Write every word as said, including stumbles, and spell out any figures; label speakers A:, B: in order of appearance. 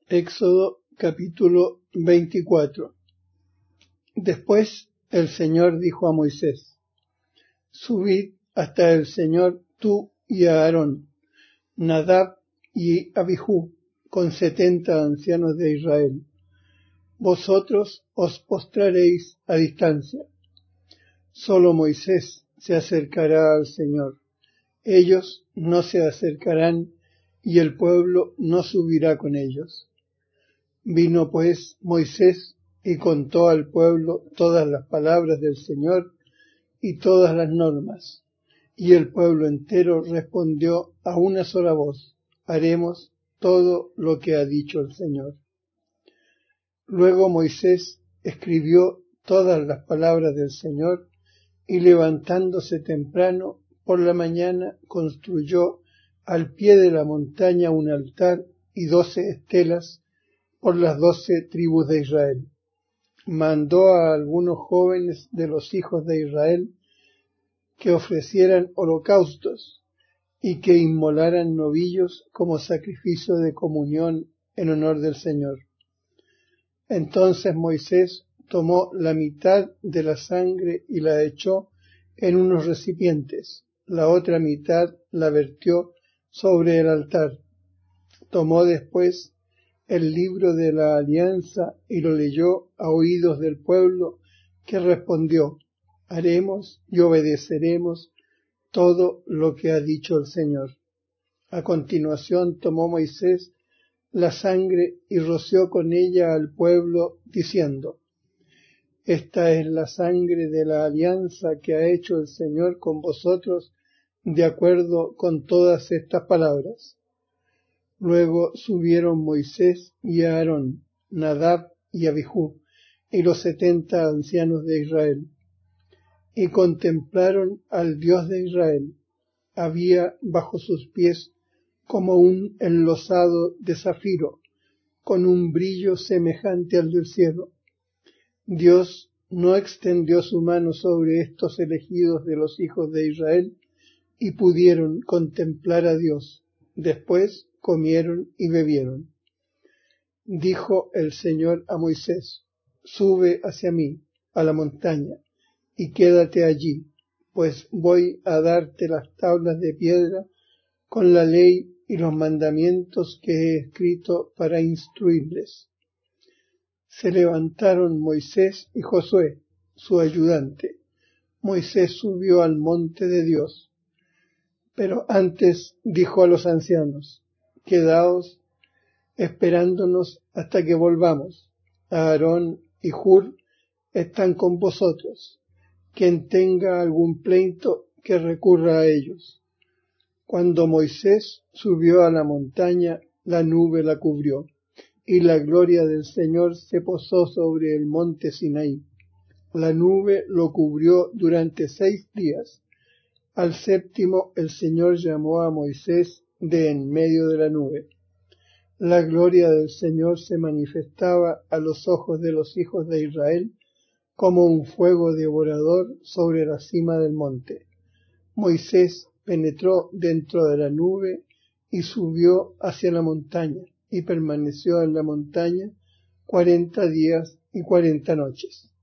A: Éxodo capítulo veinticuatro. Después el Señor dijo a Moisés: Subid hasta el Señor tú y Aarón, Nadab y Abijú, con setenta ancianos de Israel. Vosotros os postraréis a distancia. Solo Moisés se acercará al Señor. Ellos no se acercarán y el pueblo no subirá con ellos. Vino pues Moisés y contó al pueblo todas las palabras del Señor y todas las normas. Y el pueblo entero respondió a una sola voz: haremos todo lo que ha dicho el Señor. Luego Moisés escribió todas las palabras del Señor y levantándose temprano por la mañana construyó al pie de la montaña un altar y doce estelas por las doce tribus de Israel. Mandó a algunos jóvenes de los hijos de Israel que ofrecieran holocaustos y que inmolaran novillos como sacrificio de comunión en honor del Señor. Entonces Moisés tomó la mitad de la sangre y la echó en unos recipientes, la otra mitad la vertió sobre el altar. Tomó después el libro de la alianza y lo leyó a oídos del pueblo, que respondió: haremos y obedeceremos todo lo que ha dicho el Señor. A continuación tomó Moisés la sangre y roció con ella al pueblo, diciendo: esta es la sangre de la alianza que ha hecho el Señor con vosotros, de acuerdo con todas estas palabras. Luego subieron Moisés y Aarón, Nadab y Abijú, y los setenta ancianos de Israel, y contemplaron al Dios de Israel. Había bajo sus pies como un enlosado de zafiro, con un brillo semejante al del cielo. Dios no extendió su mano sobre estos elegidos de los hijos de Israel, y pudieron contemplar a Dios. Después comieron y bebieron. Dijo el Señor a Moisés: sube hacia mí a la montaña y quédate allí, pues voy a darte las tablas de piedra con la ley y los mandamientos que he escrito para instruirles. Se levantaron Moisés y Josué, su ayudante. Moisés subió al monte de Dios. Pero antes dijo a los ancianos: quedaos esperándonos hasta que volvamos. Aarón y Hur están con vosotros. Quien tenga algún pleito, que recurra a ellos. Cuando Moisés subió a la montaña, la nube la cubrió, y la gloria del Señor se posó sobre el monte Sinaí. La nube lo cubrió durante seis días. Al séptimo el Señor llamó a Moisés de en medio de la nube. La gloria del Señor se manifestaba a los ojos de los hijos de Israel como un fuego devorador sobre la cima del monte. Moisés penetró dentro de la nube y subió hacia la montaña, y permaneció en la montaña cuarenta días y cuarenta noches.